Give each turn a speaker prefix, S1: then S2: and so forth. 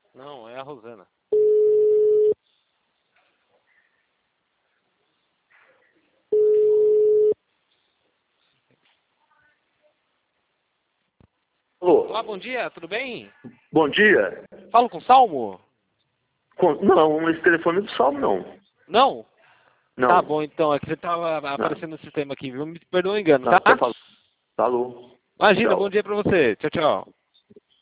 S1: Não, é a Rosana.
S2: Alô?
S1: Olá, bom dia, tudo bem?
S2: Bom dia.
S1: Falo com o Salmo?
S2: Não, esse telefone do Salmo não.
S1: Não?
S2: Não.
S1: Tá bom, então, é que você tava
S2: Não.
S1: aparecendo no sistema aqui, viu? Me perdoa o engano,
S2: Não,
S1: tá?
S2: você falou. Falou.
S1: Imagina, bom
S2: Tchau.
S1: dia pra você. Tchau, tchau.